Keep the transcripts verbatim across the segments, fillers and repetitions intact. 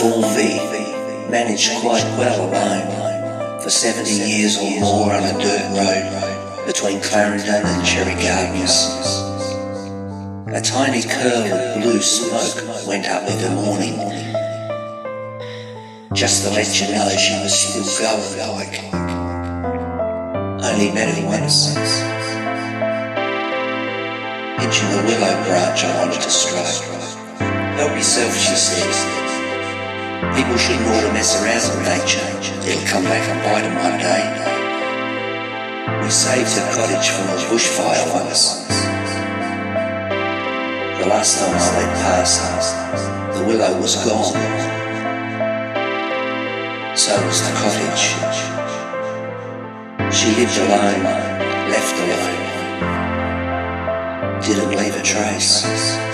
Formby managed quite well alone for seventy years or more on a dirt road between Clarendon and Cherry Gardens. A tiny curl of blue smoke went up every morning, just to let you know she was still going like. Only met her once, pinching the willow branch I wanted to strike. Help yourself, she said. People shouldn't ought to mess around with nature. It'll come back and bite them one day. We saved her cottage from a bushfire once. The last time I went past, the willow was gone. So was the cottage. She lived alone, left alone. Didn't leave a trace.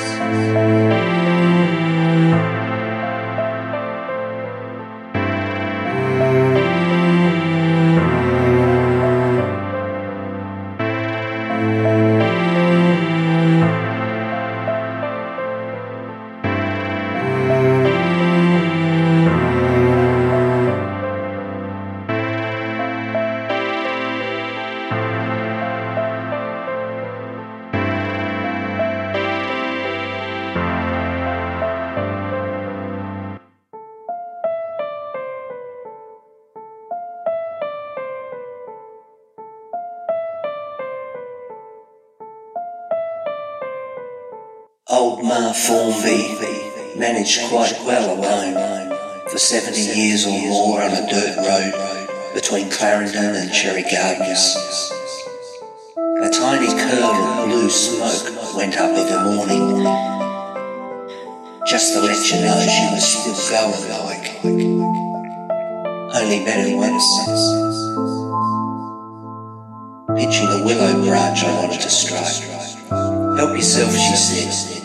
Old Ma Formby managed quite well alone for seventy years or more on a dirt road between Clarendon and Cherry Gardens. A tiny curl of blue smoke went up every morning, just to let you know she was still going like. Only met her once, pinching the willow branch I wanted to strike. Help yourself, she said.